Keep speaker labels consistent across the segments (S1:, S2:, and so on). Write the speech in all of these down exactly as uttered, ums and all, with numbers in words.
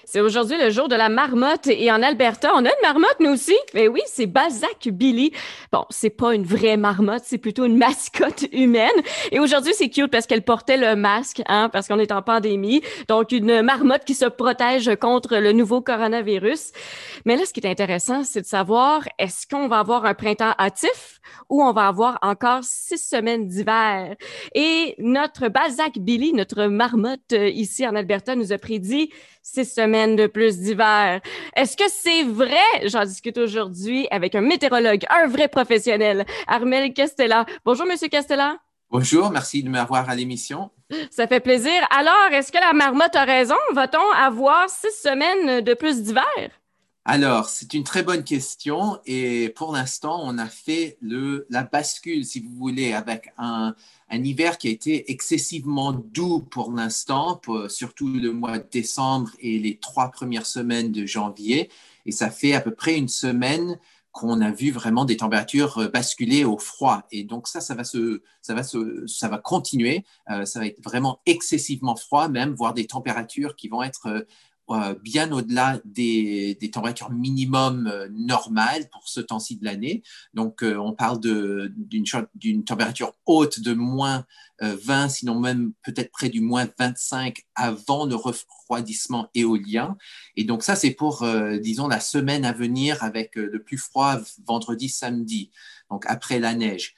S1: C'est aujourd'hui le jour de la marmotte et en Alberta, on a une marmotte nous aussi. Mais oui, c'est Balzac Billy. Bon, c'est pas une vraie marmotte, c'est plutôt une mascotte humaine. Et aujourd'hui, c'est cute parce qu'elle portait le masque, hein, parce qu'on est en pandémie. Donc, une marmotte qui se protège contre le nouveau coronavirus. Mais là, ce qui est intéressant, c'est de savoir, est-ce qu'on va avoir un printemps hâtif ou on va avoir encore six semaines d'hiver? Et notre Balzac Billy, notre marmotte euh, ici en Alberta, nous a prédit six semaines de plus d'hiver. Est-ce que c'est vrai? J'en discute aujourd'hui avec un météorologue, un vrai professionnel, Armel Castella. Bonjour, Monsieur Castella.
S2: Bonjour, merci de m'avoir à l'émission.
S1: Ça fait plaisir. Alors, est-ce que la marmotte a raison? Va-t-on avoir six semaines de plus d'hiver?
S2: Alors, c'est une très bonne question et pour l'instant, on a fait le, la bascule, si vous voulez, avec un, un hiver qui a été excessivement doux pour l'instant, pour- surtout le mois de décembre et les trois premières semaines de janvier. Et ça fait à peu près une semaine qu'on a vu vraiment des températures euh, basculer au froid. Et donc ça, ça va se, ça va se, ça va continuer. Euh, ça va être vraiment excessivement froid, même, voire des températures qui vont être euh, euh, bien au-delà des, des températures minimum euh, normales pour ce temps-ci de l'année. Donc, euh, on parle de, d'une, d'une température haute de moins euh, vingt, sinon même peut-être près du moins vingt-cinq avant le refroidissement éolien. Et donc, ça, c'est pour, euh, disons, la semaine à venir avec euh, le plus froid vendredi, samedi, donc après la neige.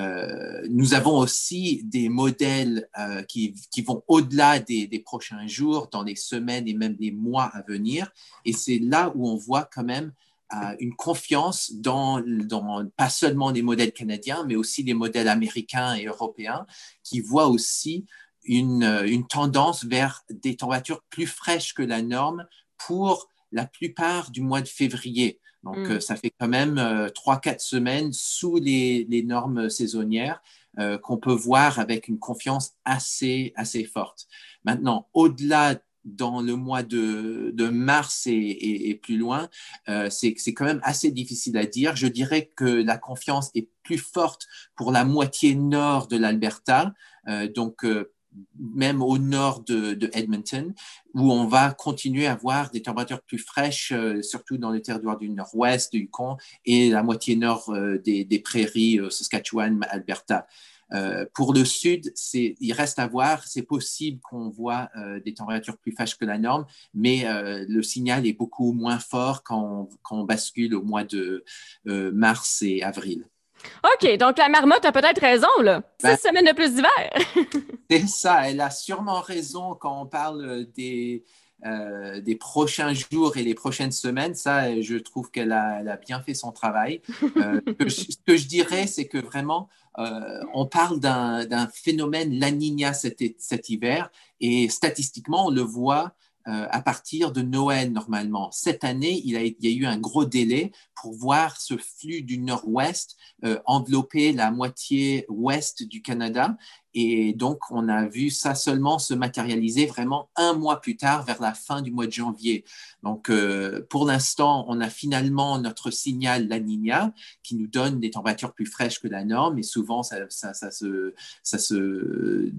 S2: Euh, nous avons aussi des modèles euh, qui, qui vont au-delà des, des prochains jours, dans les semaines et même les mois à venir. Et c'est là où on voit quand même euh, une confiance dans, dans pas seulement les modèles canadiens, mais aussi les modèles américains et européens, qui voient aussi une, une tendance vers des températures plus fraîches que la norme pour la plupart du mois de février. Donc,
S1: Hmm.
S2: euh, ça fait quand même euh, trois, quatre semaines sous les, les normes saisonnières euh, qu'on peut voir avec une confiance assez, assez forte. Maintenant, au-delà dans le mois de, de mars et, et, et plus loin, euh, c'est, c'est quand même assez difficile à dire. Je dirais que la confiance est plus forte pour la moitié nord de l'Alberta, euh, donc euh, même au nord de, de Edmonton, où on va continuer à avoir des températures plus fraîches, euh, surtout dans les territoires du nord-ouest, du Yukon, et la moitié nord euh, des, des prairies, euh, Saskatchewan, Alberta. Euh, pour le sud, c'est, il reste à voir. C'est possible qu'on voit euh, des températures plus fraîches que la norme, mais euh, le signal est beaucoup moins fort quand on, quand on bascule au mois de euh, mars et avril.
S1: OK, donc la marmotte a peut-être raison, là. Six
S2: Ben,
S1: semaines de plus d'hiver.
S2: c'est ça, elle a sûrement raison quand on parle des, euh, des prochains jours et les prochaines semaines. Ça, je trouve qu'elle a, elle a bien fait son travail. Euh, ce que je, ce que je dirais, c'est que vraiment, euh, on parle d'un, d'un phénomène La Niña cet, cet hiver et statistiquement, on le voit euh, à partir de Noël normalement. Cette année, il, a, il y a eu un gros délai pour voir ce flux du nord-ouest euh, envelopper la moitié ouest du Canada. Et donc, on a vu ça seulement se matérialiser vraiment un mois plus tard, vers la fin du mois de janvier. Donc, euh, pour l'instant, on a finalement notre signal La Niña qui nous donne des températures plus fraîches que la norme. Et souvent, ça, ça, ça, se, ça, se,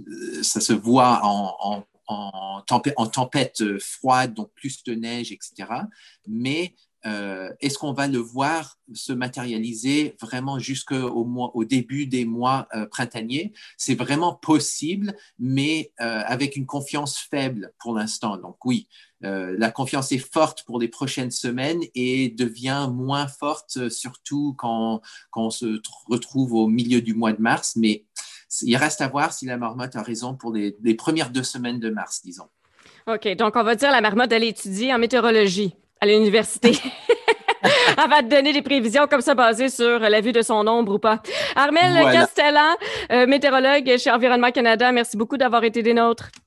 S2: ça se voit en, en en, tempête, en tempête froide, donc plus de neige, et cetera. Mais euh, est-ce qu'on va le voir se matérialiser vraiment jusqu'au mois, au début des mois euh, printaniers? C'est vraiment possible, mais euh, avec une confiance faible pour l'instant. Donc oui, euh, la confiance est forte pour les prochaines semaines et devient moins forte, euh, surtout quand, quand on se retrouve au milieu du mois de mars. Mais il reste à voir si la marmotte a raison pour les, les premières deux semaines de mars, disons.
S1: OK, donc on va dire la marmotte, elle étudie en météorologie à l'université. Elle va te donner des prévisions comme ça basées sur la vue de son ombre ou pas. Armel
S2: Voilà.
S1: Castellan, euh, météorologue chez Environnement Canada, merci beaucoup d'avoir été des nôtres.